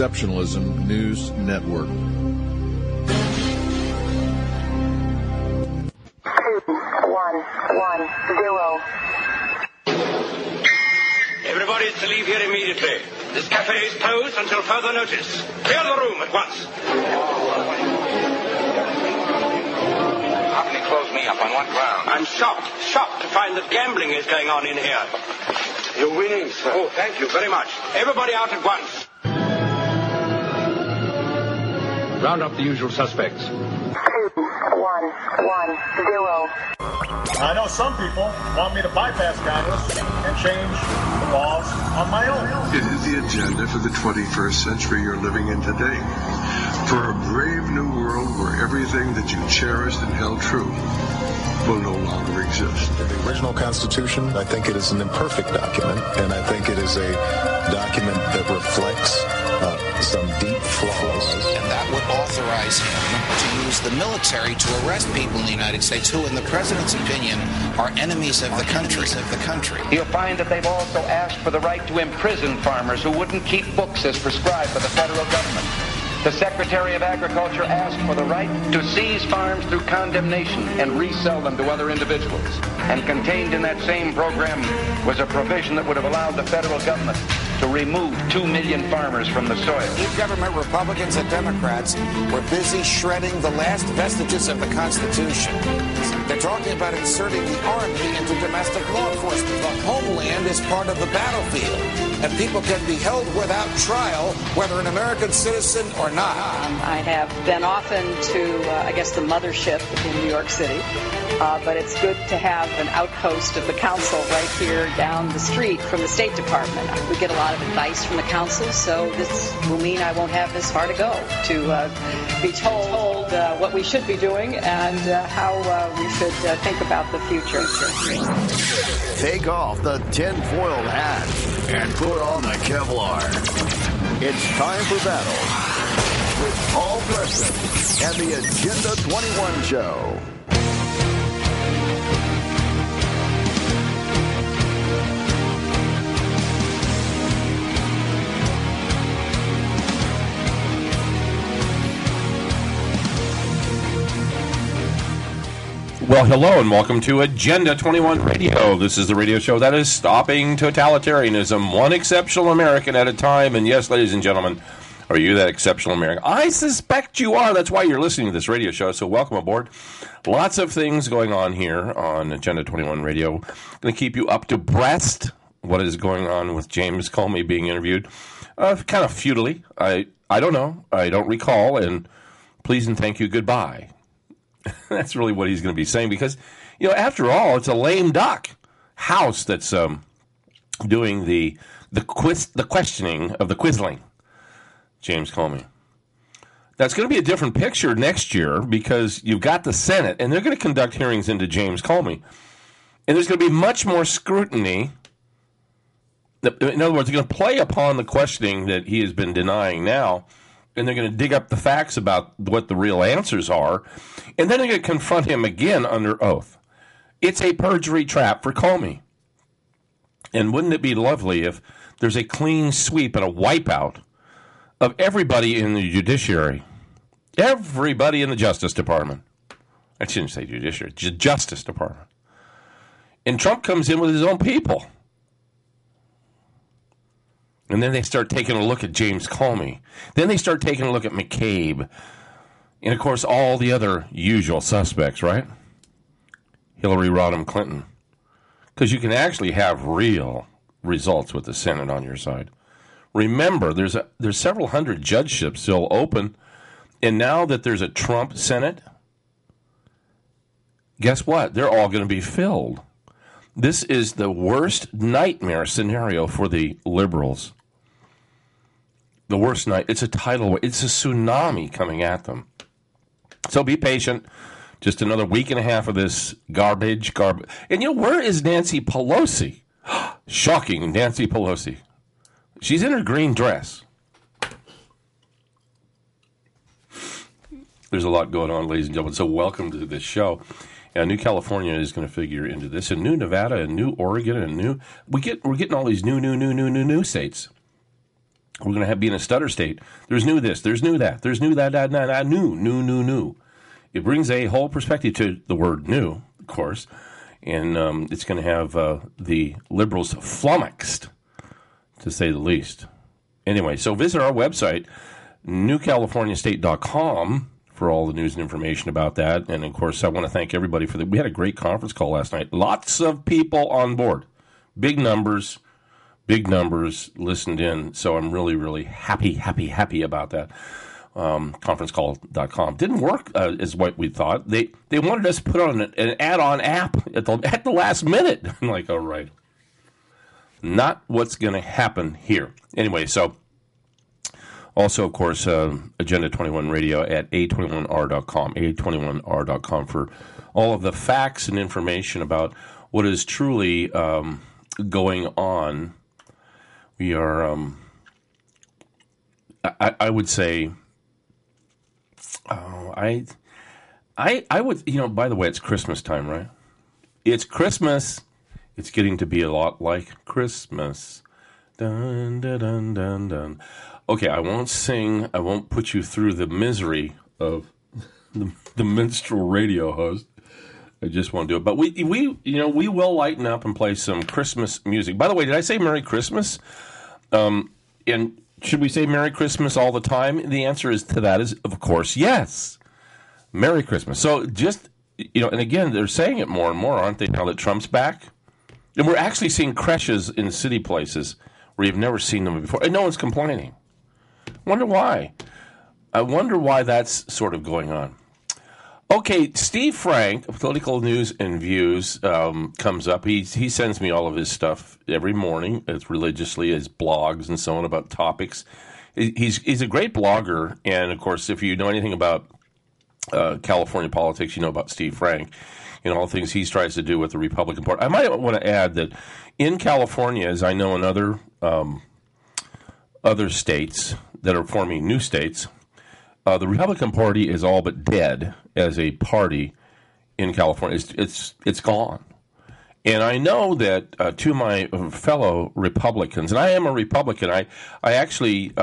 Exceptionalism News Network. 2110. Everybody is to leave here immediately. This cafe is closed until further notice. Clear the room at once. How can you close me up? On what ground? I'm shocked to find that gambling is going on in here. You're winning, sir. Oh, thank you very much. Everybody out at once. Round up the usual suspects. 2110. I know some people want me to bypass Congress and change the laws on my own. It is the agenda for the 21st century you're living in today. For a brave new world where everything that you cherished and held true will no longer exist. The original Constitution, I think it is an imperfect document, and I think it is a document that reflects some deep flaws. And that would authorize him to use the military to arrest people in the United States who, in the president's opinion, are enemies of the country. You'll find that they've also asked for the right to imprison farmers who wouldn't keep books as prescribed by the federal government. The Secretary of Agriculture asked for the right to seize farms through condemnation and resell them to other individuals. And contained in that same program was a provision that would have allowed the federal government to remove 2 million farmers from the soil. Government Republicans and Democrats were busy shredding the last vestiges of the Constitution. They're talking about inserting the Army into domestic law enforcement. The homeland is part of the battlefield, and people can be held without trial, whether an American citizen or not. I have been often to, the mothership in New York City, but it's good to have an outpost of the council right here down the street from the State Department. We get a lot of advice from the council, so this will mean I won't have this far to go to be told what we should be doing and how we should think about the future. Take off the tinfoil hat and put on the Kevlar. It's time for battle with Paul Preston and the Agenda 21 Show. Well, hello and welcome to Agenda 21 Radio. This is the radio show that is stopping totalitarianism, one exceptional American at a time. And yes, ladies and gentlemen, are you that exceptional American? I suspect you are. That's why you're listening to this radio show. So welcome aboard. Lots of things going on here on Agenda 21 Radio. Going to keep you up to breast what is going on with James Comey being interviewed. Kind of futilely. I don't know. I don't recall. And please and thank you. Goodbye. That's really what he's going to be saying because, after all, it's a lame duck house that's doing the questioning of the Quisling, James Comey. That's going to be a different picture next year because you've got the Senate, and they're going to conduct hearings into James Comey. And there's going to be much more scrutiny. In other words, they're going to play upon the questioning that he has been denying now, and they're going to dig up the facts about what the real answers are, and then they're going to confront him again under oath. It's a perjury trap for Comey. And wouldn't it be lovely if there's a clean sweep and a wipeout of everybody in the judiciary, everybody in the Justice Department. I shouldn't say judiciary, Justice Department. And Trump comes in with his own people. And then they start taking a look at James Comey. Then they start taking a look at McCabe. And, of course, all the other usual suspects, right? Hillary Rodham Clinton. Because you can actually have real results with the Senate on your side. Remember, there's several hundred judgeships still open. And now that there's a Trump Senate, guess what? They're all going to be filled. This is the worst nightmare scenario for the liberals. The worst night. It's a tidal wave. It's a tsunami coming at them. So be patient. Just another week and a half of this garbage. And where is Nancy Pelosi? Shocking, Nancy Pelosi. She's in her green dress. There's a lot going on, ladies and gentlemen. So welcome to this show. New California is going to figure into this, and new Nevada, and new Oregon, and we're getting all these new states. We're going to be in a stutter state. There's new this, there's new that, there's new that, new. It brings a whole perspective to the word new, of course, and it's going to have the liberals flummoxed, to say the least. Anyway, so visit our website, newcaliforniastate.com, for all the news and information about that. And, of course, I want to thank everybody for that. We had a great conference call last night. Lots of people on board. Big numbers listened in. So I'm really, really happy about that. Conferencecall.com. Didn't work as what we thought. They wanted us to put on an add-on app at the last minute. I'm like, all right. Not what's going to happen here. Anyway, so also, of course, Agenda 21 Radio at a21r.com, a21r.com for all of the facts and information about what is truly going on. We are, I would say, I would, by the way, it's Christmas time, right? It's Christmas. It's getting to be a lot like Christmas. Dun, dun, dun, dun, dun. Okay, I won't sing. I won't put you through the misery of the minstrel radio host. I just won't do it. But we will lighten up and play some Christmas music. By the way, did I say Merry Christmas? And should we say Merry Christmas all the time? The answer to that is, of course, yes. Merry Christmas. So just, and again, they're saying it more and more, aren't they, now that Trump's back? And we're actually seeing creches in city places where you've never seen them before, and no one's complaining. Wonder why. I wonder why that's sort of going on. Okay, Steve Frank, Political News and Views, comes up. He sends me all of his stuff every morning, as religiously as blogs and so on about topics. He's a great blogger, and of course, if you know anything about California politics, you know about Steve Frank and all the things he tries to do with the Republican Party. I might want to add that in California, as I know in other states that are forming new states, the Republican Party is all but dead as a party in California. It's gone. And I know that to my fellow Republicans, and I am a Republican. I actually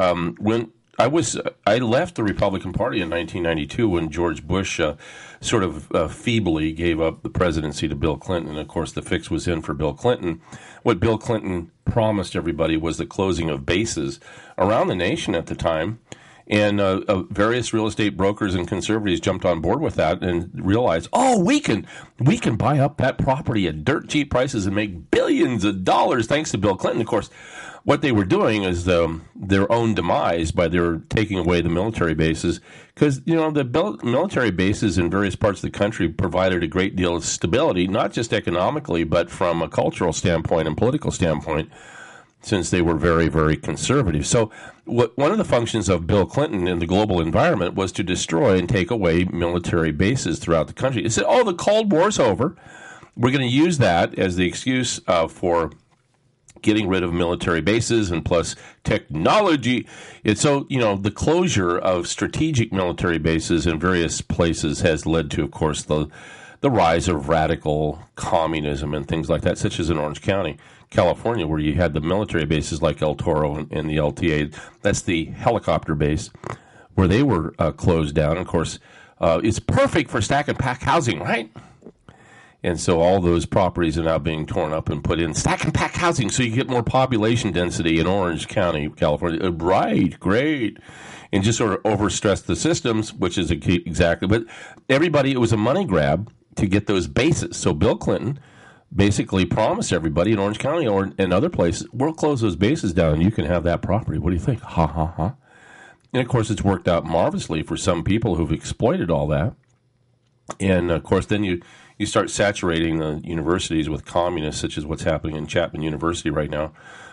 I left the Republican Party in 1992 when George Bush sort of feebly gave up the presidency to Bill Clinton. And, of course, the fix was in for Bill Clinton. What Bill Clinton promised everybody was the closing of bases around the nation at the time. And various real estate brokers and conservatives jumped on board with that and realized, we can buy up that property at dirt cheap prices and make billions of dollars thanks to Bill Clinton. Of course, what they were doing is their own demise by their taking away the military bases, because the military bases in various parts of the country provided a great deal of stability, not just economically, but from a cultural standpoint and political standpoint, since they were very, very conservative. So one of the functions of Bill Clinton in the global environment was to destroy and take away military bases throughout the country. He said, the Cold War's over. We're going to use that as the excuse for getting rid of military bases and plus technology. And so, the closure of strategic military bases in various places has led to, of course, the rise of radical communism and things like that, such as in Orange County, California, where you had the military bases like El Toro and the LTA. That's the helicopter base where they were closed down. Of course, it's perfect for stack and pack housing, right? And so all those properties are now being torn up and put in stack and pack housing so you get more population density in Orange County, California. Right, great. And just sort of overstress the systems, which is exactly. But everybody, it was a money grab to get those bases. So Bill Clinton basically promised everybody in Orange County or in other places, we'll close those bases down and you can have that property. What do you think? Ha, ha, ha. And, of course, it's worked out marvelously for some people who've exploited all that. And, of course, then you start saturating the universities with communists, such as what's happening in Chapman University right now.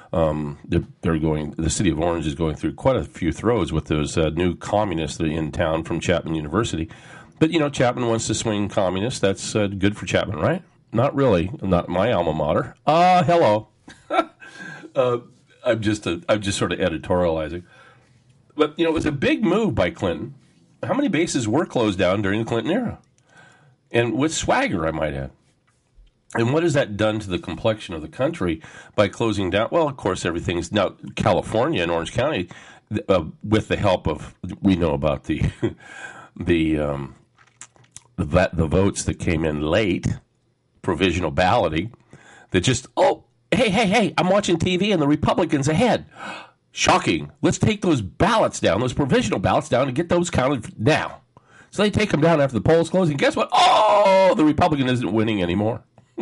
The city of Orange is going through quite a few throws with those new communists that are in town from Chapman University. But, Chapman wants to swing communists. That's good for Chapman, right? Not really. Not my alma mater. Hello. I'm just sort of editorializing. But, it was a big move by Clinton. How many bases were closed down during the Clinton era? And with swagger, I might add. And what has that done to the complexion of the country by closing down? Well, of course, everything's now California and Orange County, with the help of, we know about the votes that came in late, provisional balloting, that just, hey, I'm watching TV and the Republicans ahead. Shocking. Let's take those ballots down, those provisional ballots down, and get those counted now. So they take them down after the polls close, and guess what? The Republican isn't winning anymore.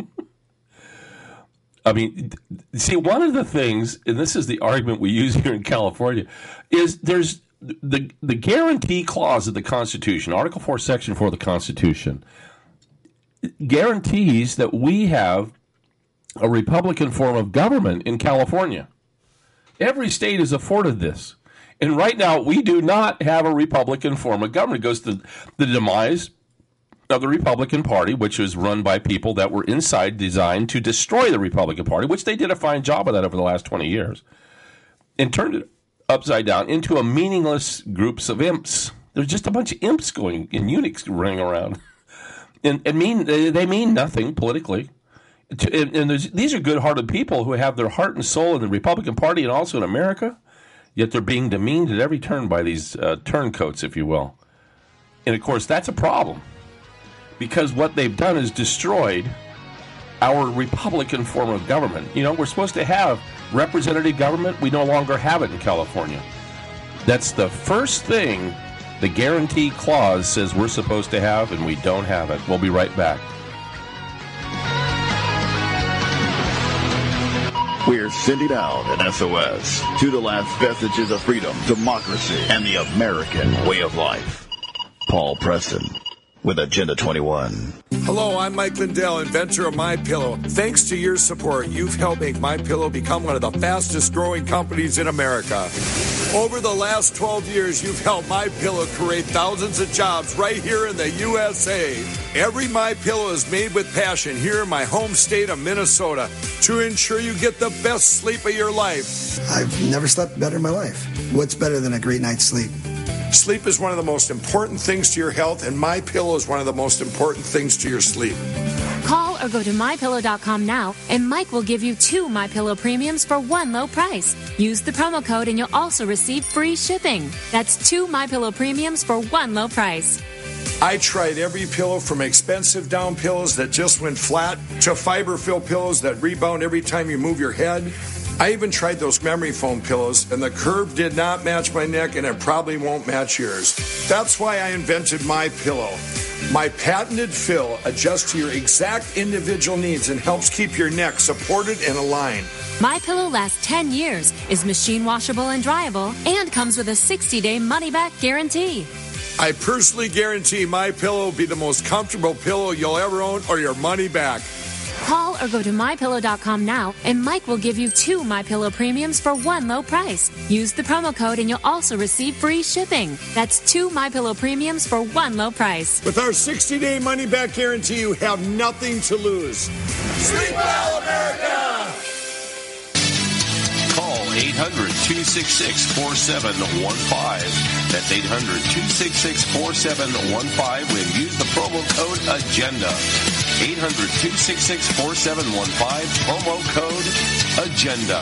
I mean, see, one of the things, and this is the argument we use here in California, is there's the guarantee clause of the Constitution, Article 4, Section 4 of the Constitution, guarantees that we have a Republican form of government in California. Every state is afforded this. And right now, we do not have a Republican form of government. It goes to the demise of the Republican Party, which was run by people that were designed to destroy the Republican Party, which they did a fine job of that over the last 20 years, and turned it upside down into a meaningless groups of imps. There's just a bunch of imps going in eunuchs running around, and they mean nothing politically. And these are good-hearted people who have their heart and soul in the Republican Party and also in America, yet they're being demeaned at every turn by these turncoats, if you will. And, of course, that's a problem, because what they've done is destroyed our Republican form of government. You know, we're supposed to have representative government. We no longer have it in California. That's the first thing the guarantee clause says we're supposed to have, and we don't have it. We'll be right back. We're sending out an SOS to the last vestiges of freedom, democracy, and the American way of life. Paul Preston with Agenda 21. Hello, I'm Mike Lindell, inventor of MyPillow. Thanks to your support, you've helped make MyPillow become one of the fastest growing companies in America. Over the last 12 years, you've helped MyPillow create thousands of jobs right here in the USA. Every MyPillow is made with passion here in my home state of Minnesota to ensure you get the best sleep of your life. I've never slept better in my life. What's better than a great night's sleep? Sleep is one of the most important things to your health, and MyPillow is one of the most important things to your sleep. Call or go to MyPillow.com now, and Mike will give you 2 MyPillow premiums for one low price. Use the promo code, and you'll also receive free shipping. That's 2 MyPillow premiums for one low price. I tried every pillow, from expensive down pillows that just went flat to fiber-filled pillows that rebound every time you move your head. I even tried those memory foam pillows, and the curve did not match my neck, and it probably won't match yours. That's why I invented MyPillow. My patented fill adjusts to your exact individual needs and helps keep your neck supported and aligned. MyPillow lasts 10 years, is machine washable and dryable, and comes with a 60-day money-back guarantee. I personally guarantee MyPillow will be the most comfortable pillow you'll ever own, or your money back. Call or go to MyPillow.com now, and Mike will give you 2 MyPillow premiums for one low price. Use the promo code, and you'll also receive free shipping. That's 2 MyPillow premiums for one low price. With our 60-day money-back guarantee, you have nothing to lose. Sleep well, America! Call 800-266-4715. That's 800-266-4715 and use the promo code AGENDA. 800-266-4715, promo code AGENDA.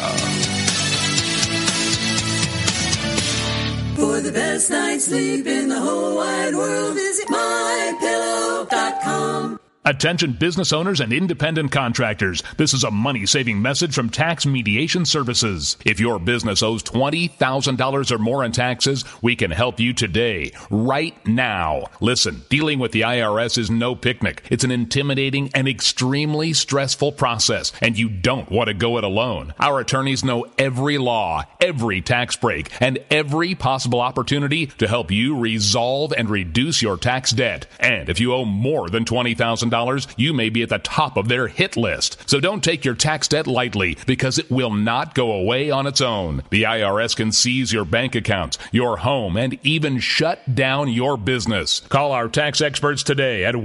For the best night's sleep in the whole wide world, visit MyPillow.com. Attention business owners and independent contractors. This is a money-saving message from Tax Mediation Services. If your business owes $20,000 or more in taxes, we can help you today, right now. Listen, dealing with the IRS is no picnic. It's an intimidating and extremely stressful process, and you don't want to go it alone. Our attorneys know every law, every tax break, and every possible opportunity to help you resolve and reduce your tax debt. And if you owe more than $20,000, you may be at the top of their hit list. So don't take your tax debt lightly, because it will not go away on its own. The IRS can seize your bank accounts, your home, and even shut down your business. Call our tax experts today at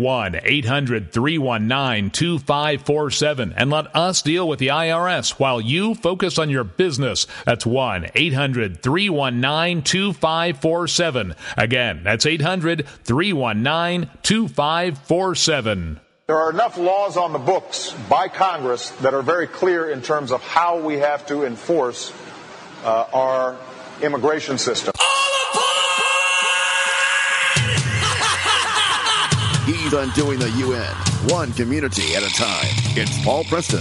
1-800-319-2547 and let us deal with the IRS while you focus on your business. That's 1-800-319-2547. Again, that's 800-319-2547. There are enough laws on the books by Congress that are very clear in terms of how we have to enforce our immigration system. He's undoing the UN, one community at a time. It's Paul Preston.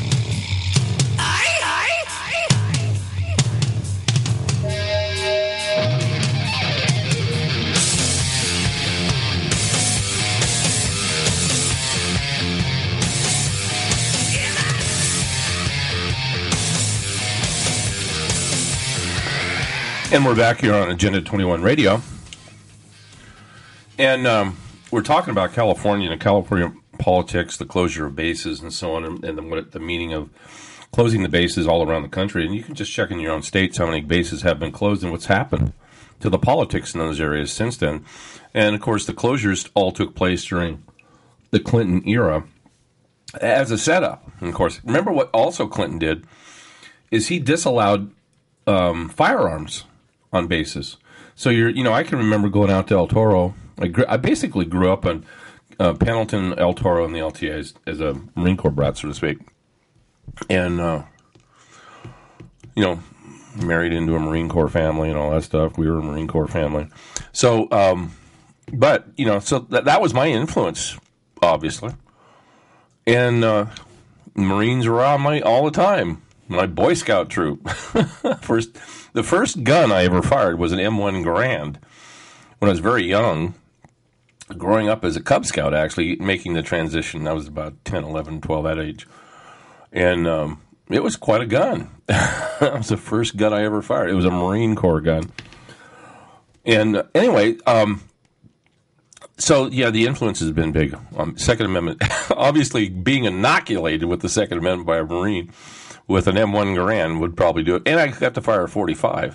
And we're back here on Agenda 21 Radio. And we're talking about California and California politics, the closure of bases and so on, and what the meaning of closing the bases all around the country. And you can just check in your own states how many bases have been closed and what's happened to the politics in those areas since then. And, of course, the closures all took place during the Clinton era as a setup. And, of course, remember what also Clinton did is he disallowed firearms on bases. So I can remember going out to El Toro. I basically grew up on Pendleton, El Toro, and the LTA as a Marine Corps brat, so to speak. And, married into a Marine Corps family and all that stuff. We were a Marine Corps family. So, so that was my influence, obviously. And Marines were on all the time. My Boy Scout troop. The first gun I ever fired was an M1 Garand when I was very young, growing up as a Cub Scout, actually, making the transition. I was about 10, 11, 12, that age. And it was quite a gun. That was the first gun I ever fired. It was a Marine Corps gun. And anyway, the influence has been big. Second Amendment, obviously being inoculated with the Second Amendment by a Marine with an M1 Garand would probably do it. And I got to fire a .45.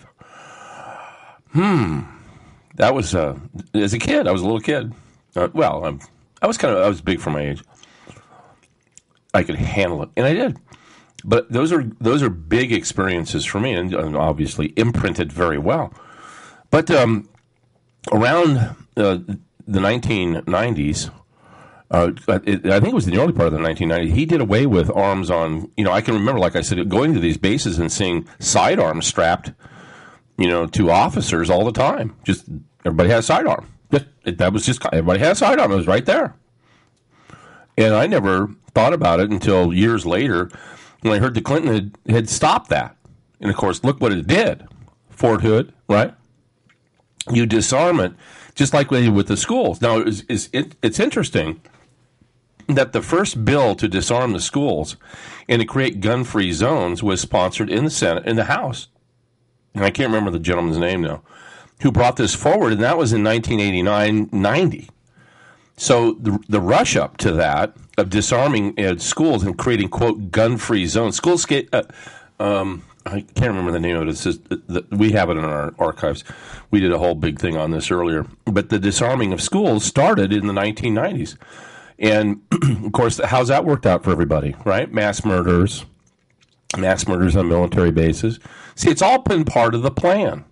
That was, as a kid, I was a little kid. I was big for my age. I could handle it, and I did. But those are big experiences for me, and obviously imprinted very well. But around the 1990s, I think it was in the early part of the 1990s, he did away with arms on, I can remember, like I said, going to these bases and seeing sidearms strapped, to officers all the time. Just everybody had a sidearm. Everybody had a sidearm. It was right there. And I never thought about it until years later when I heard that Clinton had stopped that. And, of course, look what it did. Fort Hood, right? You disarm it, just like we did with the schools. Now, it's interesting that the first bill to disarm the schools and to create gun-free zones was sponsored in the Senate, in the House. And I can't remember the gentleman's name now, who brought this forward, and that was in 1989-90. So the rush up to that of disarming schools and creating, quote, gun-free zones. Schools get, I can't remember the name of it. It says, we have it in our archives. We did a whole big thing on this earlier. But the disarming of schools started in the 1990s. And, of course, how's that worked out for everybody, right? Mass murders on military bases. See, it's all been part of the plan.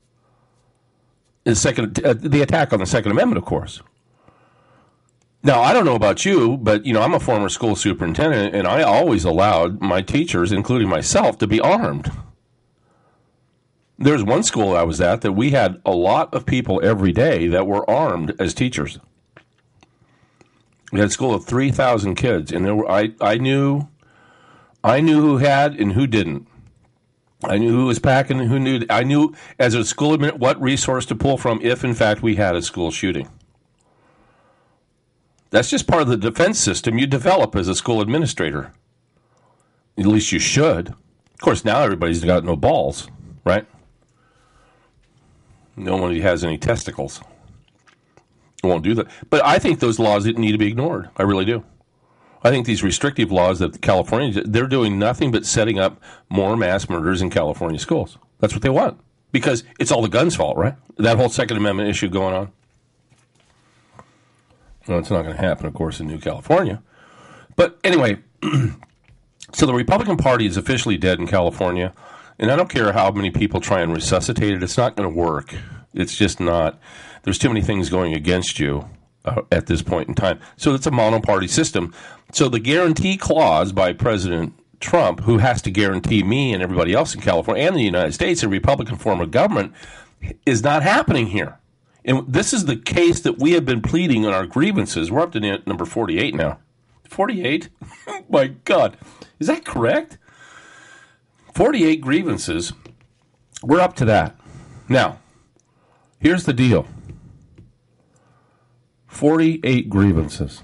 The attack on the Second Amendment, of course. Now, I don't know about you, but, I'm a former school superintendent, and I always allowed my teachers, including myself, to be armed. There's one school I was at that we had a lot of people every day that were armed as teachers. We had a school of 3,000 kids, and I knew who had and who didn't. I knew who was packing and who knew. I knew as a school admin what resource to pull from if, in fact, we had a school shooting. That's just part of the defense system you develop as a school administrator. At least you should. Of course, now everybody's got no balls, right? No one has any testicles. Won't do that. But I think those laws need to be ignored. I really do. I think these restrictive laws that California, they're doing nothing but setting up more mass murders in California schools. That's what they want. Because it's all the guns' fault, right? That whole Second Amendment issue going on. Well, it's not going to happen, of course, in New California. But anyway, so the Republican Party is officially dead in California. And I don't care how many people try and resuscitate it. It's not going to work. It's just not. There's too many things going against you. at this point in time. So it's a monoparty system. So the guarantee clause by President Trump, who has to guarantee me and everybody else in California and the United States a Republican form of government, is not happening here. And this is the case that we have been pleading on our grievances. We're up to number 48 now. 48? My God. Is that correct? 48 grievances. We're up to that. Now, here's the deal. 48 grievances.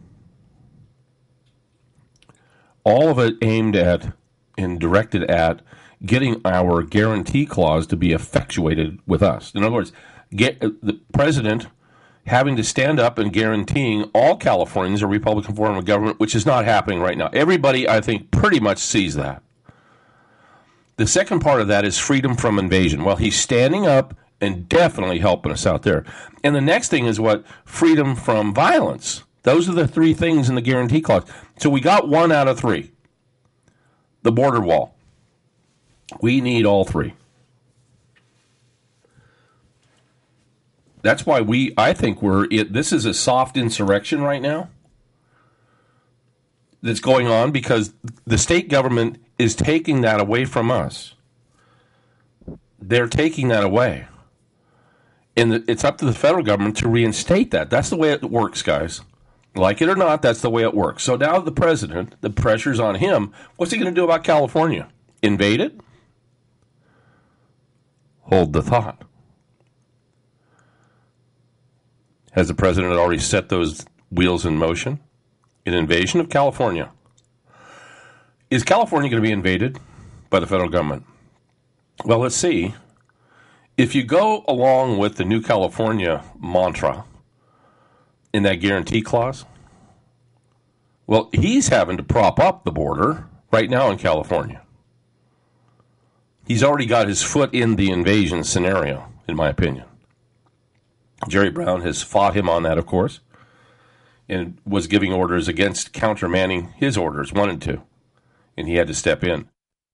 All of it aimed at and directed at getting our guarantee clause to be effectuated with us. In other words, get the president having to stand up and guaranteeing all Californians a Republican form of government, which is not happening right now. Everybody, I think, pretty much sees that. The second part of that is freedom from invasion. Well, he's standing up and definitely helping us out there. And the next thing is what? Freedom from violence. Those are the three things in the guarantee clause. So we got 1 out of 3. The border wall. We need all 3. That's why I think this is a soft insurrection right now that's going on because the state government is taking that away from us. They're taking that away. And it's up to the federal government to reinstate that. That's the way it works, guys. Like it or not, that's the way it works. So now the president, the pressure's on him. What's he going to do about California? Invade it? Hold the thought. Has the president already set those wheels in motion? An invasion of California. Is California going to be invaded by the federal government? Well, let's see. If you go along with the New California mantra in that guarantee clause, well, he's having to prop up the border right now in California. He's already got his foot in the invasion scenario, in my opinion. Jerry Brown has fought him on that, of course, and was giving orders against countermanding his orders, wanted to, and he had to step in.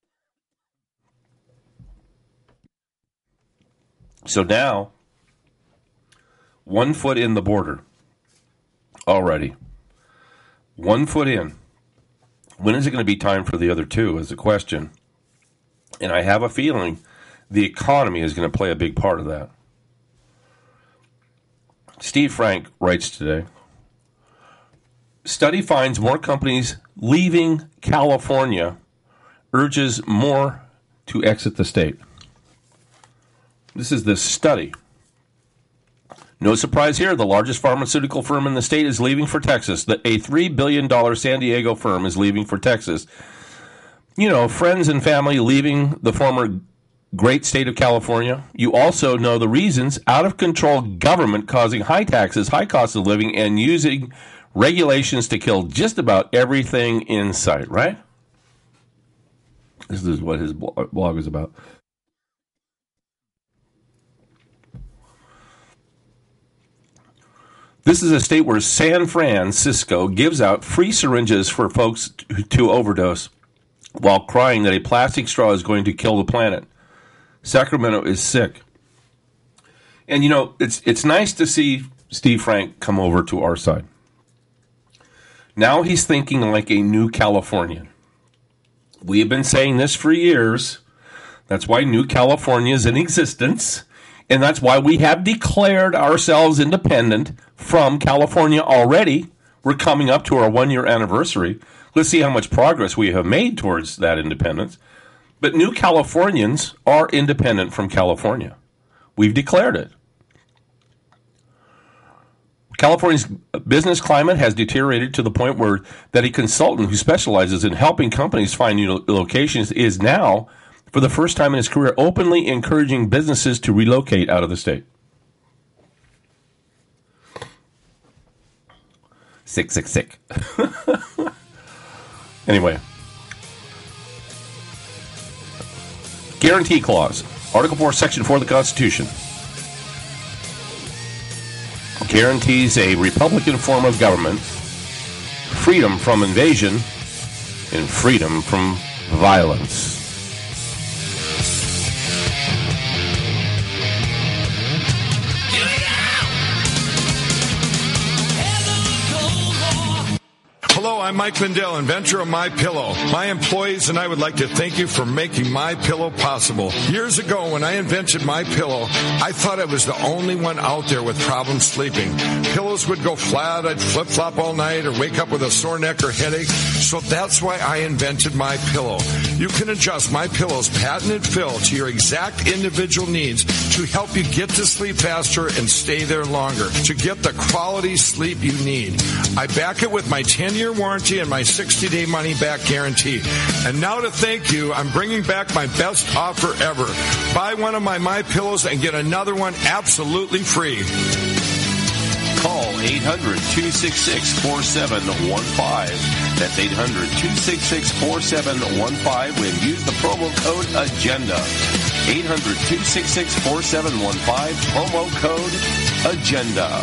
So now, 1 foot in the border already. 1 foot in. When is it going to be time for the other 2 is the question. And I have a feeling the economy is going to play a big part of that. Steve Frank writes today, study finds more companies leaving California, urges more to exit the state. This is the study. No surprise here, the largest pharmaceutical firm in the state is leaving for Texas. A $3 billion San Diego firm is leaving for Texas. You know, friends and family leaving the former great state of California. You also know the reasons: out-of-control government causing high taxes, high cost of living, and using regulations to kill just about everything in sight, right? This is what his blog is about. This is a state where San Francisco gives out free syringes for folks to overdose while crying that a plastic straw is going to kill the planet. Sacramento is sick. And, you know, it's nice to see Steve Frank come over to our side. Now he's thinking like a new Californian. We have been saying this for years. That's why New California is in existence. And that's why we have declared ourselves independent from California already. We're coming up to our 1-year anniversary. Let's see how much progress we have made towards that independence. But New Californians are independent from California. We've declared it. California's business climate has deteriorated to the point where that a consultant who specializes in helping companies find new locations is now, for the first time in his career, openly encouraging businesses to relocate out of the state. Sick. Anyway. Guarantee Clause. Article 4, Section 4 of the Constitution guarantees a Republican form of government, freedom from invasion, and freedom from violence. Hello, I'm Mike Lindell, inventor of MyPillow. My employees and I would like to thank you for making MyPillow possible. Years ago, when I invented MyPillow, I thought I was the only one out there with problems sleeping. Pillows would go flat, I'd flip-flop all night, or wake up with a sore neck or headache. So that's why I invented MyPillow. You can adjust MyPillow's patented fill to your exact individual needs to help you get to sleep faster and stay there longer, to get the quality sleep you need. I back it with my 10-year warranty and my 60-day money-back guarantee. And now to thank you, I'm bringing back my best offer ever. Buy one of my MyPillows and get another one absolutely free. Call 800-266-4715. That's 800-266-4715 and use the promo code AGENDA. 800-266-4715, promo code AGENDA.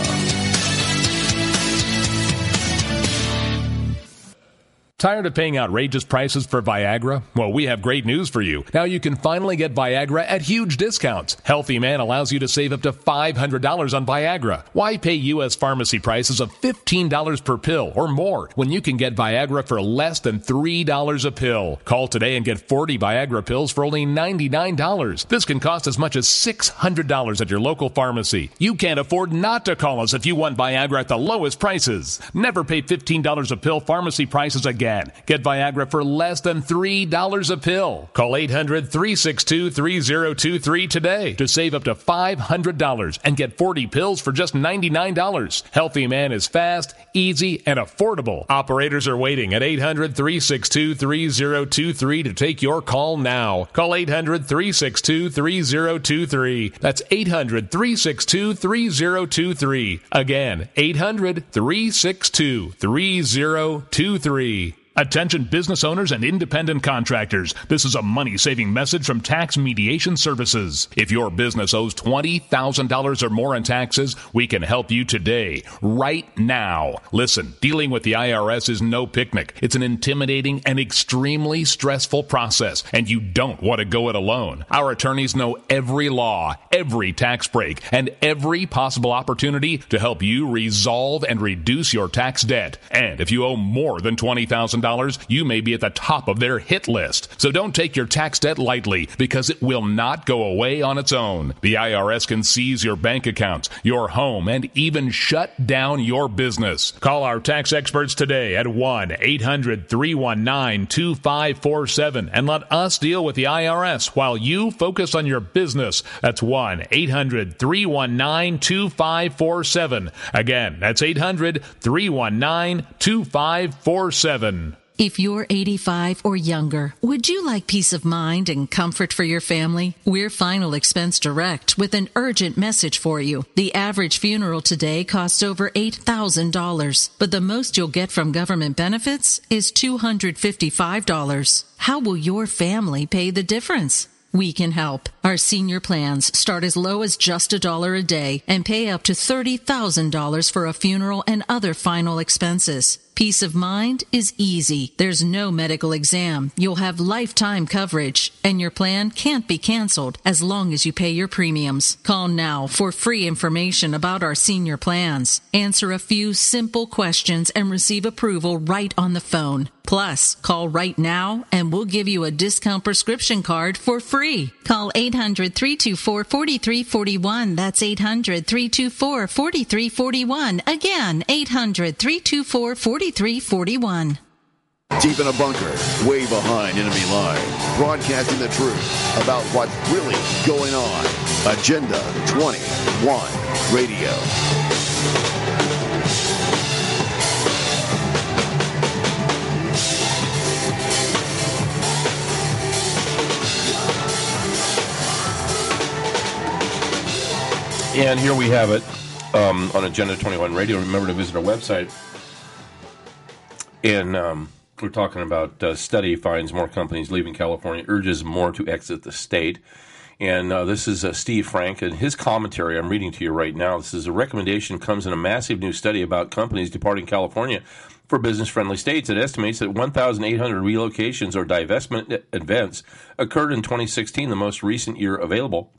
Tired of paying outrageous prices for Viagra? Well, we have great news for you. Now you can finally get Viagra at huge discounts. Healthy Man allows you to save up to $500 on Viagra. Why pay U.S. pharmacy prices of $15 per pill or more when you can get Viagra for less than $3 a pill? Call today and get 40 Viagra pills for only $99. This can cost as much as $600 at your local pharmacy. You can't afford not to call us if you want Viagra at the lowest prices. Never pay $15 a pill pharmacy prices again. Get Viagra for less than $3 a pill. Call 800-362-3023 today to save up to $500 and get 40 pills for just $99. Healthy Man is fast, easy, and affordable. Operators are waiting at 800-362-3023 to take your call now. Call 800-362-3023. That's 800-362-3023. Again, 800-362-3023. Attention business owners and independent contractors. This is a money-saving message from Tax Mediation Services. If your business owes $20,000 or more in taxes, we can help you today, right now. Listen, dealing with the IRS is no picnic. It's an intimidating and extremely stressful process, and you don't want to go it alone. Our attorneys know every law, every tax break, and every possible opportunity to help you resolve and reduce your tax debt. And if you owe more than $20,000, you may be at the top of their hit list. So don't take your tax debt lightly, because it will not go away on its own. The IRS can seize your bank accounts, your home, and even shut down your business. Call our tax experts today at 1-800-319-2547 and let us deal with the IRS while you focus on your business. That's 1-800-319-2547. Again, that's 800-319-2547. If you're 85 or younger, would you like peace of mind and comfort for your family? We're Final Expense Direct with an urgent message for you. The average funeral today costs over $8,000, but the most you'll get from government benefits is $255. How will your family pay the difference? We can help. Our senior plans start as low as just $1 a day and pay up to $30,000 for a funeral and other final expenses. Peace of mind is easy. There's no medical exam. You'll have lifetime coverage, and your plan can't be canceled as long as you pay your premiums. Call now for free information about our senior plans. Answer a few simple questions and receive approval right on the phone. Plus, call right now and we'll give you a discount prescription card for free. Call 800-324-4341. That's 800-324-4341. Again, 800-324-4341. Deep in a bunker, way behind enemy lines, broadcasting the truth about what's really going on. Agenda 21 Radio. And here we have it on Agenda 21 Radio. Remember to visit our website. And we're talking about study finds more companies leaving California, urges more to exit the state. And this is Steve Frank, and his commentary I'm reading to you right now. This is a recommendation comes in a massive new study about companies departing California for business-friendly states. It estimates that 1,800 relocations or divestment events occurred in 2016, the most recent year available,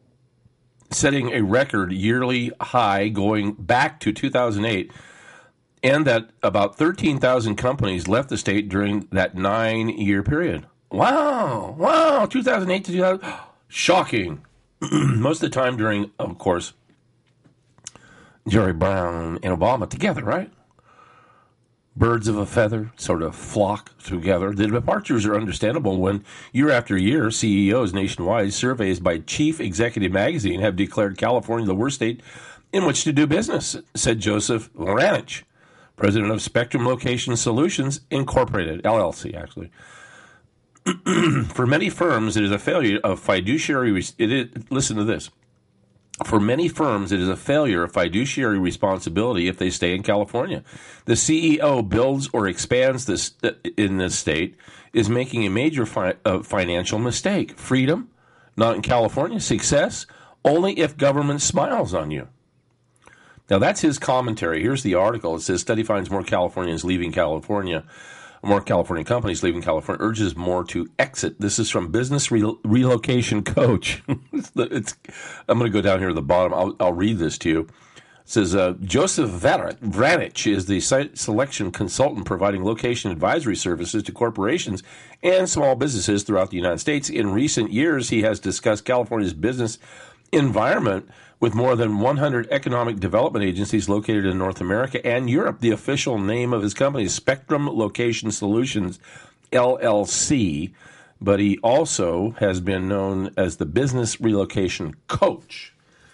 setting a record yearly high going back to 2008. and that about 13,000 companies left the state during that 9-year period. Wow, 2008 to 2000. Shocking. Most of the time during, of course, Jerry Brown and Obama together, right? Birds of a feather sort of flock together. The departures are understandable when year after year, CEOs nationwide, surveys by Chief Executive Magazine have declared California the worst state in which to do business, said Joseph Vranich, president of Spectrum Location Solutions Incorporated, LLC, actually. For many firms, it is a failure of fiduciary. Listen to this. For many firms, it is a failure of fiduciary responsibility if they stay in California. The CEO builds or expands this in this state is making a major financial mistake. Freedom, not in California. Success, only if government smiles on you. Now, that's his commentary. Here's the article. It says, study finds more Californians leaving California. More California companies leaving California, urges more to exit. This is from Business Relocation Coach. I'm going to go down here to the bottom. I'll read this to you. It says, Joseph Vranich is the site selection consultant providing location advisory services to corporations and small businesses throughout the United States. In recent years, he has discussed California's business environment with more than 100 economic development agencies located in North America and Europe. The official name of his company is Spectrum Location Solutions, LLC, but he also has been known as the Business Relocation Coach.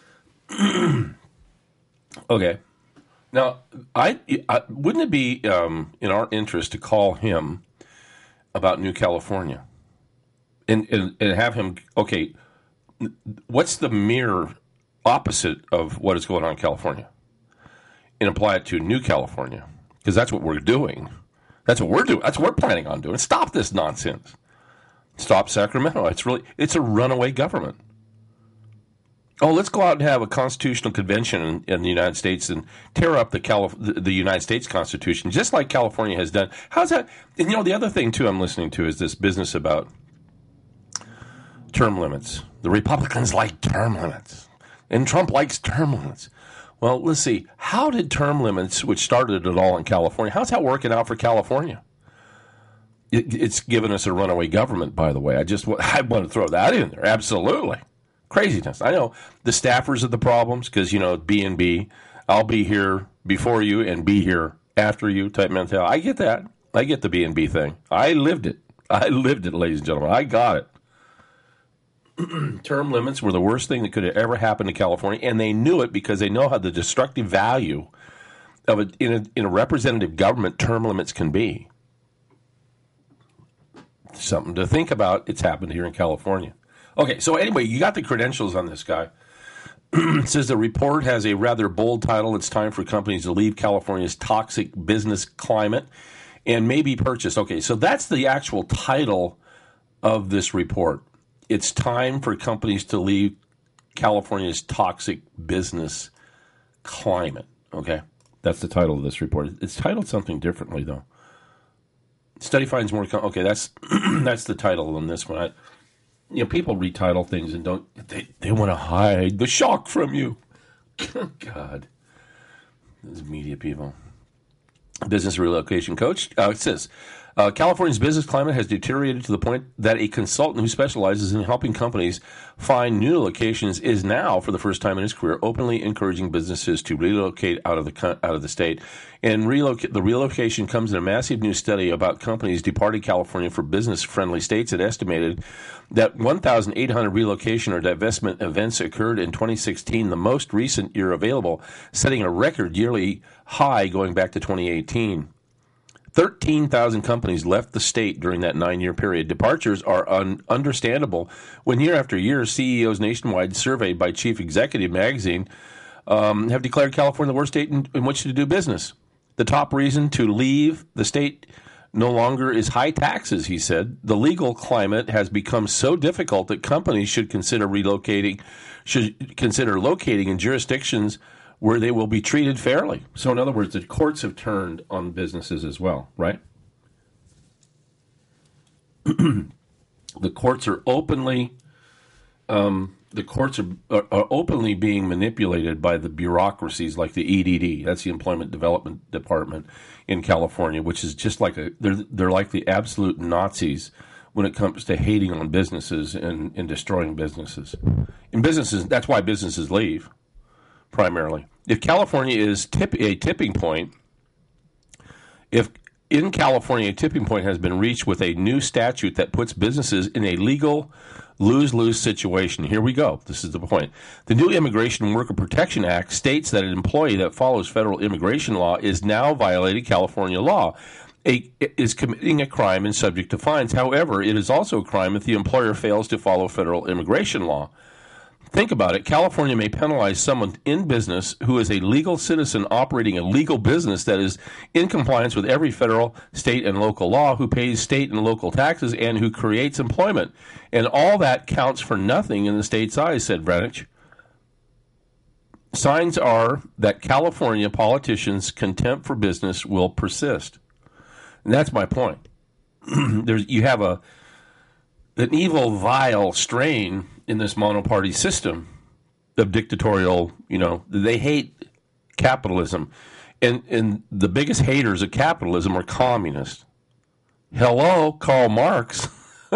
Okay. Now, wouldn't it be in our interest to call him about New California and have him, okay, what's the mirror opposite of what is going on in California and apply it to New California, because that's what we're doing. That's what we're doing. That's what we're planning on doing. Stop this nonsense. Stop Sacramento. It's a runaway government. Oh, let's go out and have a constitutional convention in the United States and tear up the United States Constitution, just like California has done. How's that? And the other thing too I'm listening to is this business about term limits. The Republicans like term limits. And Trump likes term limits. Well, let's see. How did term limits, which started it all in California, how's that working out for California? It's given us a runaway government, by the way. I want to throw that in there. Absolutely. Craziness. I know the staffers are the problems because, B&B, I'll be here before you and be here after you type mentality. I get that. I get the B&B thing. I lived it, ladies and gentlemen. I got it. Term limits were the worst thing that could have ever happened to California, and they knew it because they know how the destructive value of it in a representative government term limits can be. Something to think about. It's happened here in California. Okay, so anyway, you got the credentials on this guy. It says the report has a rather bold title. It's time for companies to leave California's toxic business climate and may be purchased. Okay, so that's the actual title of this report. It's time for companies to leave California's toxic business climate. Okay, that's the title of this report. It's titled something differently, though. Study finds more. Okay, that's the title on this one. People retitle things and don't. They want to hide the shock from you. God, these media people. Business Relocation Coach. It says, California's business climate has deteriorated to the point that a consultant who specializes in helping companies find new locations is now, for the first time in his career, openly encouraging businesses to relocate out of the state. And the relocation comes in a massive new study about companies departing California for business-friendly states. It estimated that 1,800 relocation or divestment events occurred in 2016, the most recent year available, setting a record yearly high going back to 2018. 13,000 companies left the state during that 9-year period. Departures are understandable when year after year, CEOs nationwide surveyed by Chief Executive Magazine have declared California the worst state in which to do business. The top reason to leave the state no longer is high taxes, he said. The legal climate has become so difficult that companies should consider locating in jurisdictions where they will be treated fairly. So in other words, the courts have turned on businesses as well, right? The courts are openly the courts are openly being manipulated by the bureaucracies like the EDD. That's the Employment Development Department in California, which is just like they're like the absolute Nazis when it comes to hating on businesses and destroying businesses. In businesses, that's why businesses leave, primarily. If California is a tipping point, if in California a tipping point has been reached with a new statute that puts businesses in a legal lose-lose situation. Here we go. This is the point. The new Immigration Worker Protection Act states that an employee that follows federal immigration law is now violating California law. Is committing a crime and subject to fines. However, it is also a crime if the employer fails to follow federal immigration law. Think about it. California may penalize someone in business who is a legal citizen operating a legal business that is in compliance with every federal, state, and local law, who pays state and local taxes, and who creates employment. And all that counts for nothing in the state's eyes, said Vranich. Signs are that California politicians' contempt for business will persist. And that's my point. You have an evil, vile strain in this monoparty system of dictatorial, they hate capitalism. And the biggest haters of capitalism are communists. Hello, Karl Marx.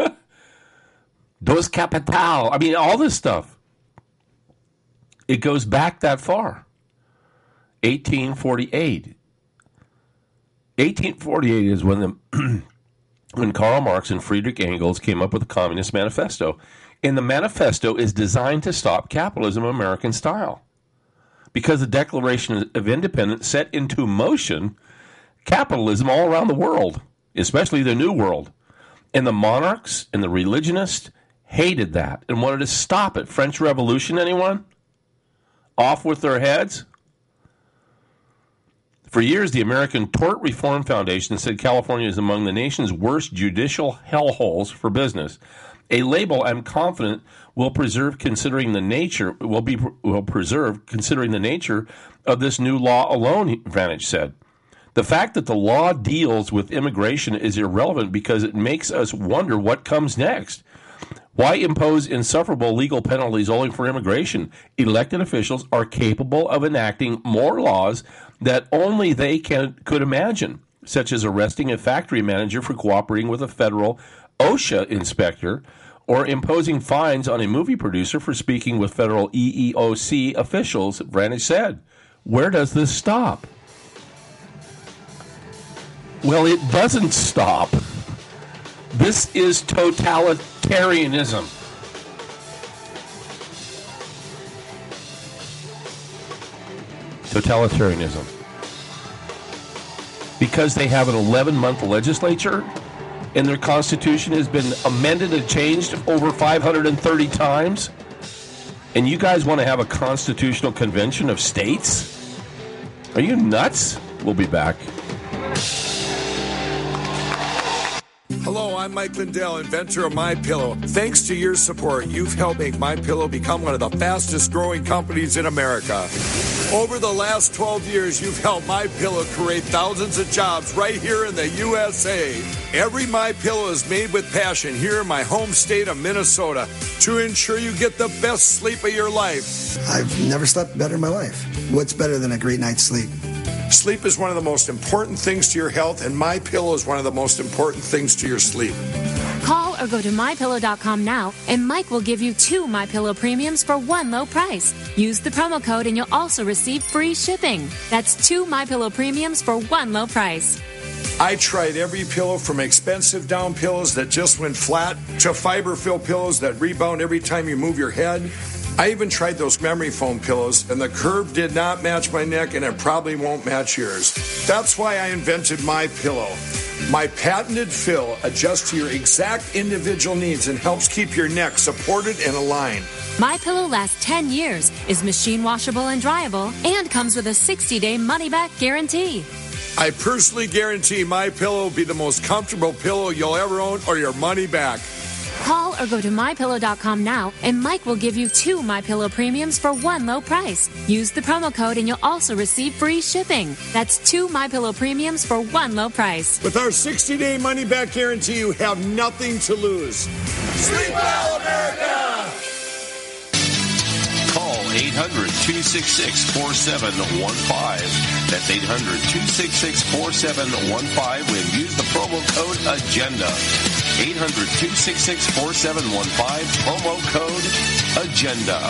Das Kapital. I mean, all this stuff. It goes back that far. 1848. 1848 is when Karl Marx and Friedrich Engels came up with the Communist Manifesto. And the manifesto is designed to stop capitalism American style. Because the Declaration of Independence set into motion capitalism all around the world, especially the New World. And the monarchs and the religionists hated that and wanted to stop it. French Revolution, anyone? Off with their heads? For years, the American Tort Reform Foundation said California is among the nation's worst judicial hellholes for business. A label I'm confident will preserve considering the nature of this new law alone, Vranich said. The fact that the law deals with immigration is irrelevant because it makes us wonder what comes next. Why impose insufferable legal penalties only for immigration? Elected officials are capable of enacting more laws that only they could imagine, such as arresting a factory manager for cooperating with a federal OSHA inspector, or imposing fines on a movie producer for speaking with federal EEOC officials, Vranich said. Where does this stop? Well, it doesn't stop. This is totalitarianism. Totalitarianism. Because they have an 11-month legislature and their constitution has been amended and changed over 530 times, and you guys want to have a constitutional convention of states? Are you nuts? We'll be back. Hello, I'm Mike Lindell, inventor of MyPillow. Thanks to your support, you've helped make MyPillow become one of the fastest growing companies in America. Over the last 12 years, you've helped MyPillow create thousands of jobs right here in the USA. Every MyPillow is made with passion here in my home state of Minnesota to ensure you get the best sleep of your life. I've never slept better in my life. What's better than a great night's sleep? Sleep is one of the most important things to your health, and MyPillow is one of the most important things to your sleep. Call or go to MyPillow.com now, and Mike will give you 2 MyPillow premiums for one low price. Use the promo code, and you'll also receive free shipping. That's 2 MyPillow premiums for one low price. I tried every pillow from expensive down pillows that just went flat to fiber-filled pillows that rebound every time you move your head. I even tried those memory foam pillows, and the curve did not match my neck, and it probably won't match yours. That's why I invented MyPillow. My patented fill adjusts to your exact individual needs and helps keep your neck supported and aligned. MyPillow lasts 10 years, is machine washable and dryable, and comes with a 60-day money-back guarantee. I personally guarantee MyPillow will be the most comfortable pillow you'll ever own, or your money back. Call or go to MyPillow.com now, and Mike will give you 2 MyPillow premiums for one low price. Use the promo code, and you'll also receive free shipping. That's 2 MyPillow premiums for one low price. With our 60-day money-back guarantee, you have nothing to lose. Sleep well, America! 800-266-4715. That's 800-266-4715. And use the promo code AGENDA. 800-266-4715. Promo code AGENDA.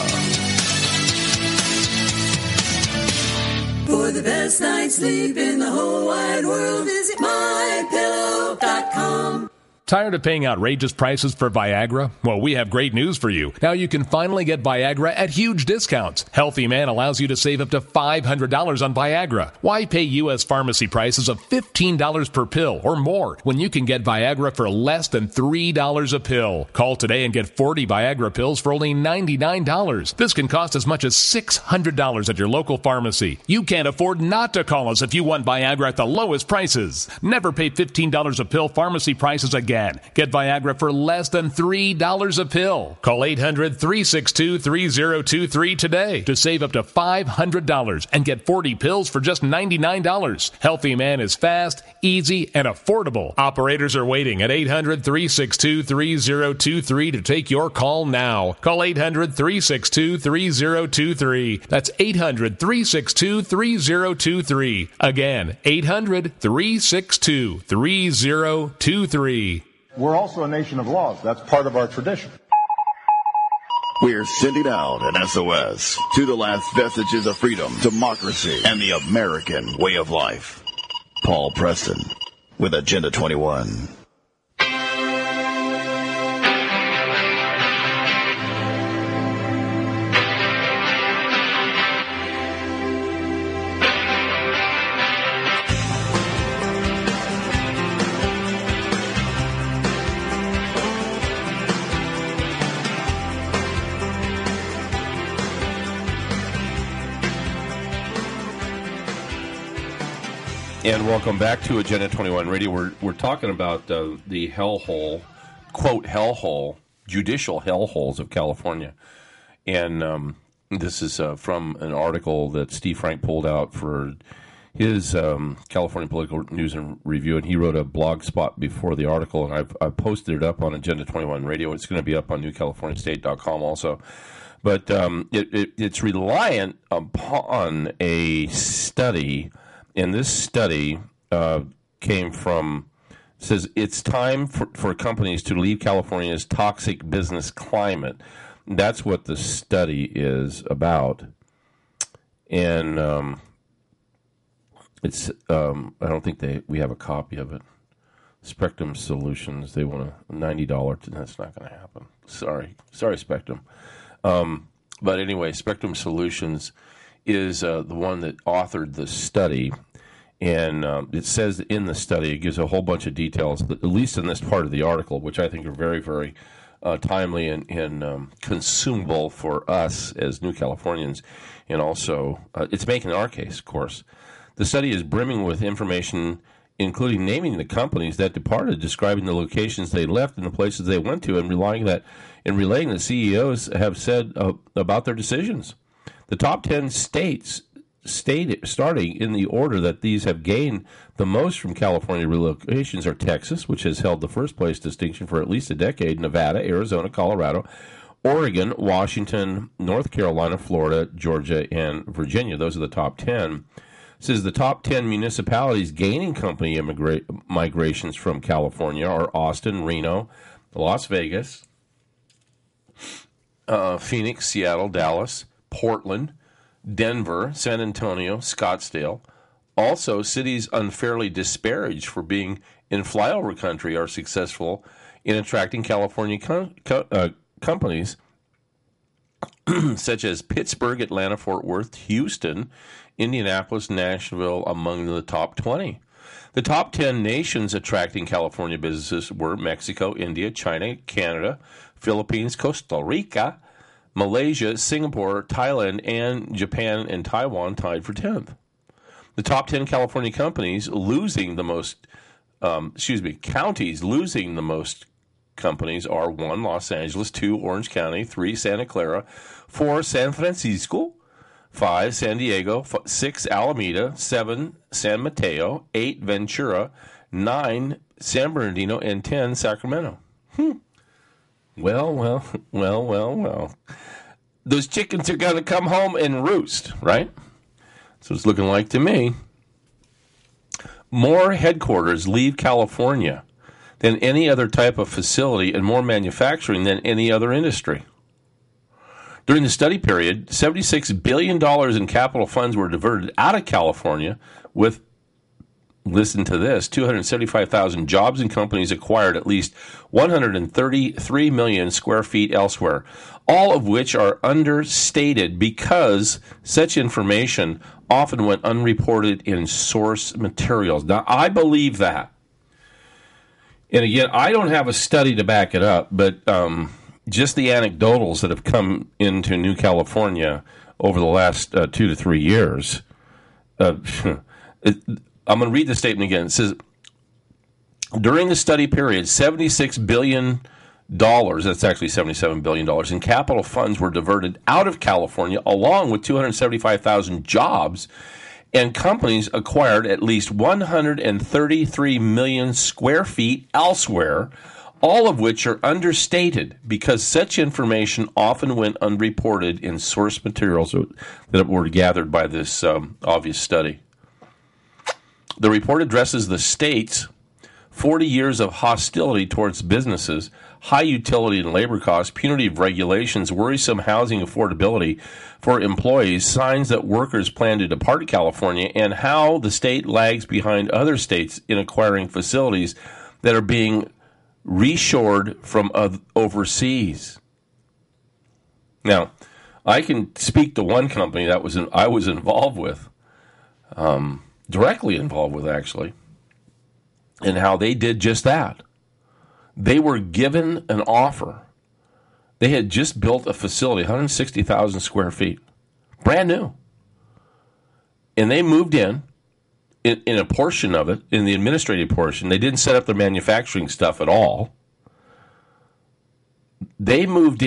For the best night's sleep in the whole wide world, visit MyPillow.com. Tired of paying outrageous prices for Viagra? Well, we have great news for you. Now you can finally get Viagra at huge discounts. Healthy Man allows you to save up to $500 on Viagra. Why pay U.S. pharmacy prices of $15 per pill or more when you can get Viagra for less than $3 a pill? Call today and get 40 Viagra pills for only $99. This can cost as much as $600 at your local pharmacy. You can't afford not to call us if you want Viagra at the lowest prices. Never pay $15 a pill pharmacy prices again. Get Viagra for less than $3 a pill. Call 800-362-3023 today to save up to $500 and get 40 pills for just $99. Healthy Man is fast, easy, and affordable. Operators are waiting at 800-362-3023 to take your call now. Call 800-362-3023. That's 800-362-3023. Again, 800-362-3023. We're also a nation of laws. That's part of our tradition. We're sending out an SOS to the last vestiges of freedom, democracy, and the American way of life. Paul Preston with Agenda 21. And welcome back to Agenda 21 Radio. We're talking about the hellhole, quote, hellhole, judicial hellholes of California. And this is from an article that Steve Frank pulled out for his California Political News and Review. And he wrote a blog spot before the article, and I've posted it up on Agenda 21 Radio. It's going to be up on newcaliforniastate.com also. But it's reliant upon a study. And this study came from, says it's time for companies to leave California's toxic business climate. That's what the study is about. And it's I don't think we have a copy of it. Spectrum Solutions, they want a $90. That's not going to happen. Sorry, Spectrum. But anyway, Spectrum Solutions is the one that authored the study, and it says in the study, it gives a whole bunch of details, at least in this part of the article, which I think are very, very timely and consumable for us as New Californians, and also it's making our case, of course. The study is brimming with information, including naming the companies that departed, describing the locations they left and the places they went to, and relaying that CEOs have said about their decisions. The top 10 states, starting in the order that these have gained the most from California relocations, are Texas, which has held the first place distinction for at least a decade, Nevada, Arizona, Colorado, Oregon, Washington, North Carolina, Florida, Georgia, and Virginia. Those are the top 10. It says the top 10 municipalities gaining company migrations from California are Austin, Reno, Las Vegas, Phoenix, Seattle, Dallas, Portland, Denver, San Antonio, Scottsdale. Also, cities unfairly disparaged for being in flyover country are successful in attracting California companies such as Pittsburgh, Atlanta, Fort Worth, Houston, Indianapolis, Nashville among the top 20. The top 10 nations attracting California businesses were Mexico, India, China, Canada, Philippines, Costa Rica, Malaysia, Singapore, Thailand, and Japan and Taiwan tied for 10th. The top 10 California companies losing the most, counties losing the most companies are 1, Los Angeles, 2, Orange County, 3, Santa Clara, 4, San Francisco, 5, San Diego, 6, Alameda, 7, San Mateo, 8, Ventura, 9, San Bernardino, and 10, Sacramento. Well. those chickens are going to come home and roost, right? So it's looking like to me. More headquarters leave California than any other type of facility and more manufacturing than any other industry. During the study period, $76 billion in capital funds were diverted out of California with, listen to this, 275,000 jobs and companies acquired at least 133 million square feet elsewhere, all of which are understated because such information often went unreported in source materials. Now, I believe that. And again, I don't have a study to back it up, but just the anecdotals that have come into New California over the last 2 to 3 years. I'm going to read the statement again. It says, during the study period, $76 billion, that's actually $77 billion, in capital funds were diverted out of California, along with 275,000 jobs, and companies acquired at least 133 million square feet elsewhere, all of which are understated because such information often went unreported in source materials that were gathered by this obvious study. The report addresses the state's 40 years of hostility towards businesses, high utility and labor costs, punitive regulations, worrisome housing affordability for employees, signs that workers plan to depart California, and how the state lags behind other states in acquiring facilities that are being reshored from overseas. Now, I can speak to one company that I was involved with, directly involved with actually, and how they did just that. They were given an offer. They had just built a facility, 160,000 square feet, brand new. And they moved in a portion of it, in the administrative portion. They didn't set up their manufacturing stuff at all. They moved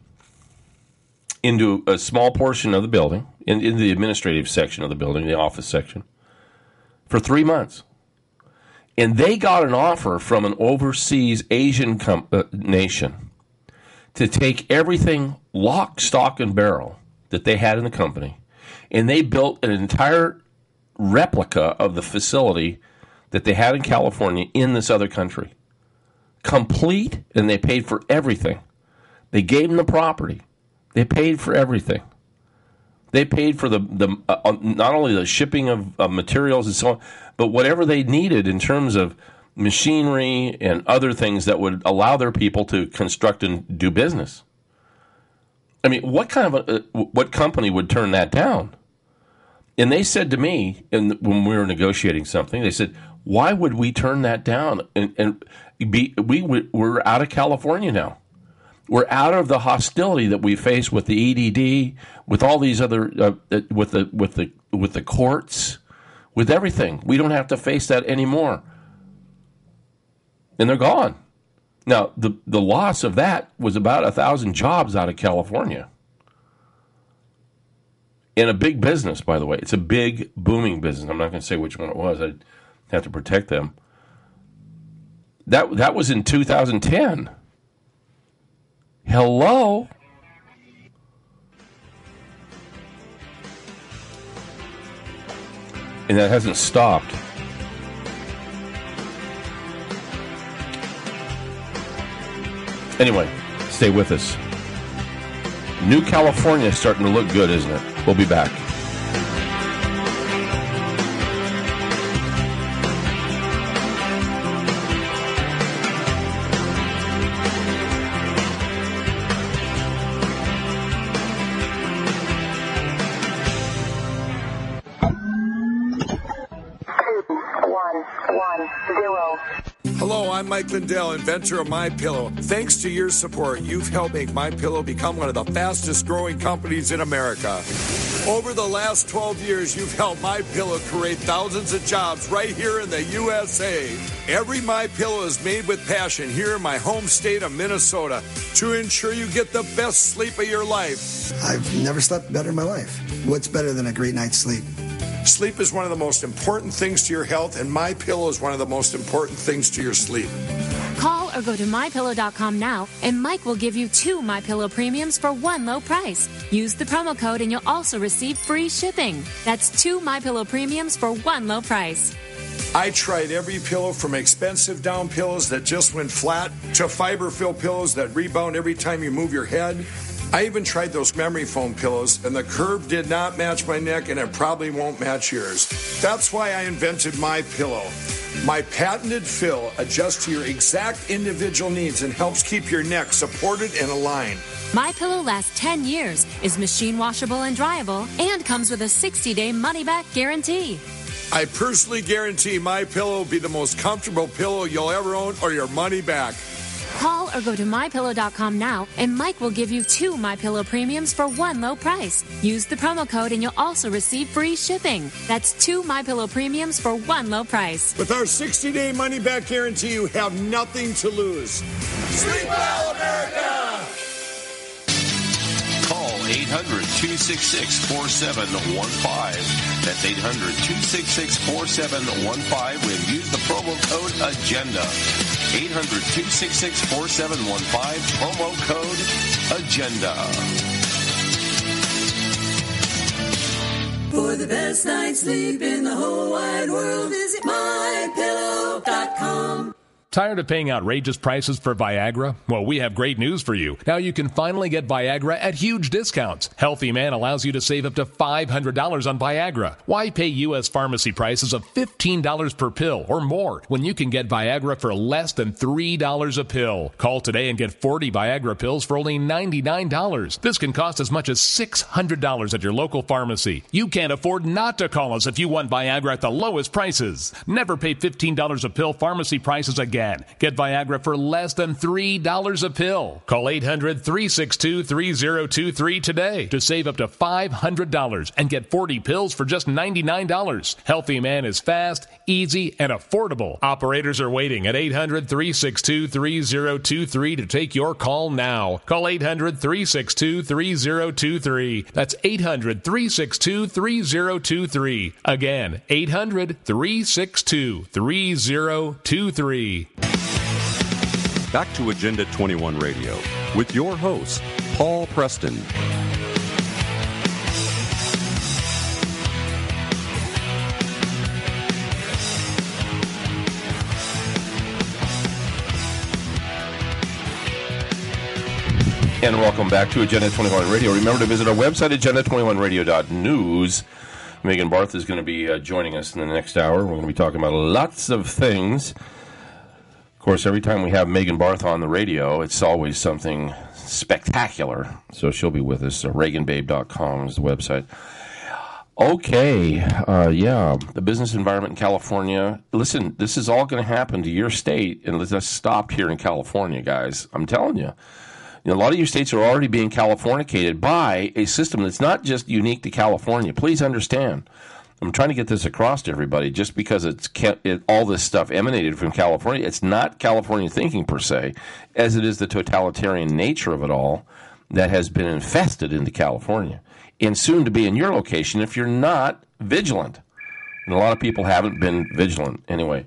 into a small portion of the building, in the administrative section of the building, the office section, for 3 months. And they got an offer from an overseas Asian nation to take everything lock, stock, and barrel that they had in the company, and they built an entire replica of the facility that they had in California in this other country. Complete, and they paid for everything. They gave them the property. They paid for everything. They paid for the not only the shipping of materials and so on, but whatever they needed in terms of machinery and other things that would allow their people to construct and do business. I mean, what company would turn that down? And they said to me, when we were negotiating something, they said, "Why would we turn that down? We're out of California now. We're out of the hostility that we face with the EDD, with all these other, with the courts, with everything. We don't have to face that anymore." And they're gone. Now, the loss of that was about 1,000 jobs out of California. In a big business, by the way. It's a big, booming business. I'm not going to say which one it was. I'd have to protect them. That was in 2010. Hello? And that hasn't stopped. Anyway, stay with us. New California is starting to look good, isn't it? We'll be back. Hello, I'm Mike Lindell, inventor of MyPillow. Thanks to your support, you've helped make MyPillow become one of the fastest growing companies in America. Over the last 12 years, you've helped MyPillow create thousands of jobs right here in the USA. Every MyPillow is made with passion here in my home state of Minnesota to ensure you get the best sleep of your life. I've never slept better in my life. What's better than a great night's sleep? Sleep is one of the most important things to your health, and MyPillow is one of the most important things to your sleep. Call or go to MyPillow.com now, and Mike will give you 2 MyPillow premiums for one low price. Use the promo code, and you'll also receive free shipping. That's 2 MyPillow premiums for one low price. I tried every pillow from expensive down pillows that just went flat to fiber-filled pillows that rebound every time you move your head. I even tried those memory foam pillows, and the curve did not match my neck, and it probably won't match yours. That's why I invented MyPillow. My patented fill adjusts to your exact individual needs and helps keep your neck supported and aligned. MyPillow lasts 10 years, is machine washable and dryable, and comes with a 60-day money-back guarantee. I personally guarantee MyPillow will be the most comfortable pillow you'll ever own, or your money back. Call or go to MyPillow.com now, and Mike will give you 2 MyPillow premiums for one low price. Use the promo code, and you'll also receive free shipping. That's 2 MyPillow premiums for one low price. With our 60-day money-back guarantee, you have nothing to lose. Sleep well, America! Call 800-266-4715. That's 800-266-4715 and use the promo code AGENDA. 800-266-4715, promo code AGENDA. For the best night's sleep in the whole wide world, visit MyPillow.com. Tired of paying outrageous prices for Viagra? Well, we have great news for you. Now you can finally get Viagra at huge discounts. Healthy Man allows you to save up to $500 on Viagra. Why pay U.S. pharmacy prices of $15 per pill or more when you can get Viagra for less than $3 a pill? Call today and get 40 Viagra pills for only $99. This can cost as much as $600 at your local pharmacy. You can't afford not to call us if you want Viagra at the lowest prices. Never pay $15 a pill pharmacy prices again. Get Viagra for less than $3 a pill. Call 800-362-3023 today to save up to $500 and get 40 pills for just $99. Healthy Man is fast, easy, and affordable. Operators are waiting at 800-362-3023 to take your call now. Call 800-362-3023. That's 800-362-3023. Again, 800-362-3023. Back to Agenda 21 Radio with your host, Paul Preston. And welcome back to Agenda 21 Radio. Remember to visit our website, agenda21radio.news. Megan Barth is going to be joining us in the next hour. We're going to be talking about lots of things. Of course, every time we have Megan Barth on the radio, it's always something spectacular. So she'll be with us. ReaganBabe.com is the website. Okay, the business environment in California. Listen, this is all going to happen to your state, and let's stop here in California, guys. I'm telling you. A lot of your states are already being Californicated by a system that's not just unique to California. Please understand. I'm trying to get this across to everybody. Just because all this stuff emanated from California, it's not California thinking per se, as it is the totalitarian nature of it all that has been infested into California, and soon to be in your location if you're not vigilant. And a lot of people haven't been vigilant. Anyway,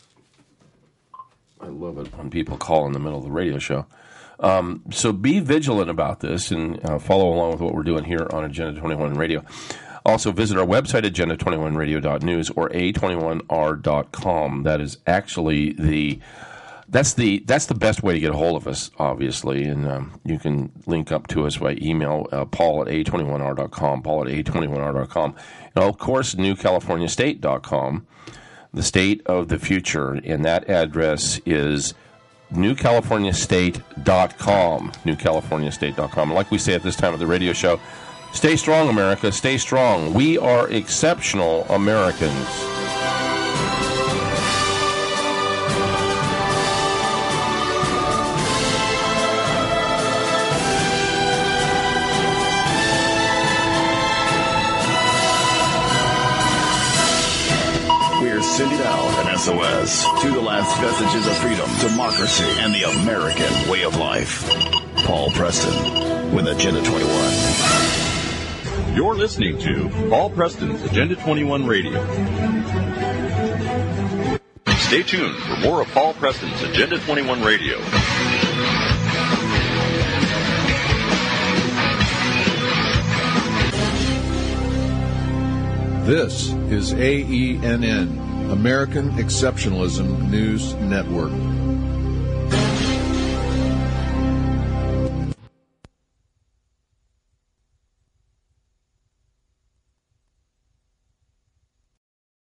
I love it when people call in the middle of the radio show. So be vigilant about this and follow along with what we're doing here on Agenda 21 Radio. Also, visit our website, agenda21radio.news or a21r.com. That is actually that's the best way to get a hold of us, obviously. And you can link up to us by email, paul at a21r.com, paul at a21r.com. And, of course, newcaliforniastate.com, the state of the future. And that address is newcaliforniastate.com, newcaliforniastate.com. Like we say at this time of the radio show, stay strong, America. Stay strong. We are exceptional Americans. We're sending out an SOS to the last vestiges of freedom, democracy, and the American way of life. Paul Preston with Agenda 21. You're listening to Paul Preston's Agenda 21 Radio. Stay tuned for more of Paul Preston's Agenda 21 Radio. This is AENN, American Exceptionalism News Network.